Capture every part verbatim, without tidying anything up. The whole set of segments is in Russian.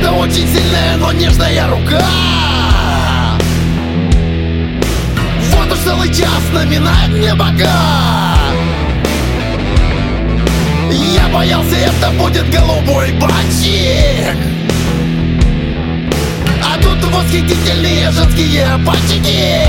Это очень сильная, но нежная рука. Вот уж целый час наминает мне бока. Я боялся, это будет голубой бантик, а тут восхитительные женские пальчики.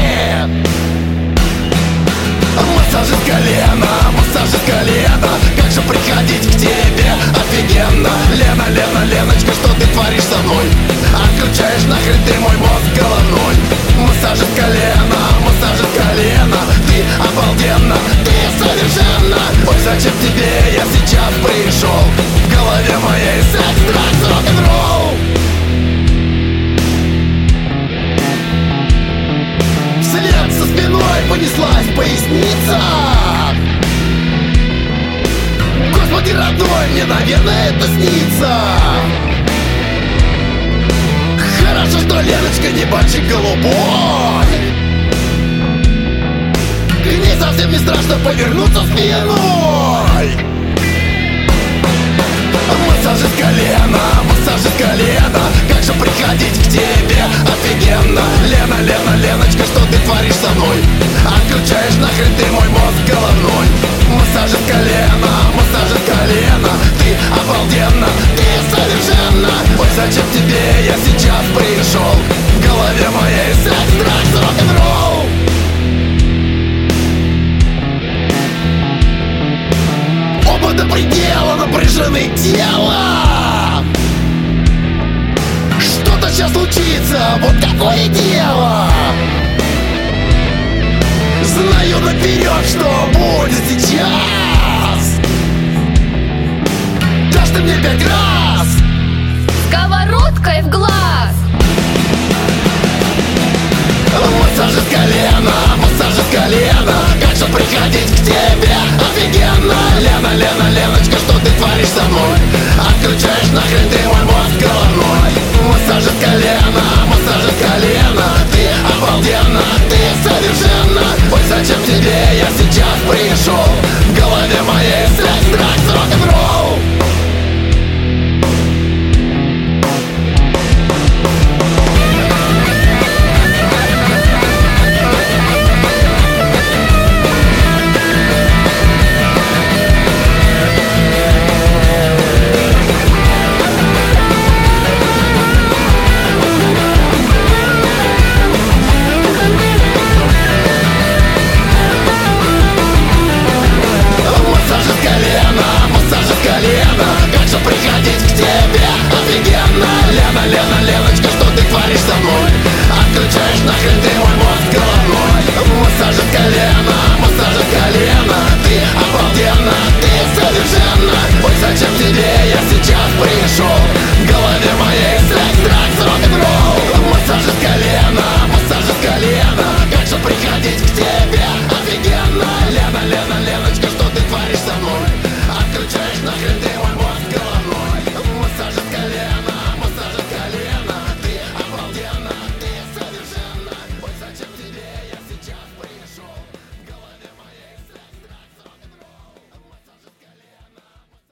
Массаж из колена, массаж из колена. Как же приходить к тебе офигенно. Лена, Лена, Леночка, что ты творишь со мной? Отключаешь нахрен ты мой мозг головной. Массаж из колена, массаж из колена. Ты обалденно, ты совершенно. Ой, зачем тебе я сейчас пришел? В голове моей секс, дракс, рок-н-ролл. Вслед со спиной понеслась поясница. Господи родной, мне, наверное, это снится. Хорошо, что Леночка не банщик голубой. К ней совсем не страшно повернуться спиной. Массаж из колена, массаж из колена. Как же приходить к тебе офигенно. Лена, Лена, Леночка, что ты творишь со мной? Отключаешь нахрен ты мой мозг головной. Массаж из колена, массаж из колена. Ты обалденно, ты совершенно. Ой, зачем тебе я сейчас пришел? В голове моей секс, дракс, рок-н-ролл. Оба до предела напряжены тела. Что-то сейчас случится, вот какое дело. Знаю наперед, что будет сейчас. Дашь ты мне пять раз сковородкой в глаз. Массаж из колена, массаж из колена. Как же приходить к тебе офигенно. Лена, Лена, Леночка, что ты творишь со мной? Отключаешь нахрен ты мой мозг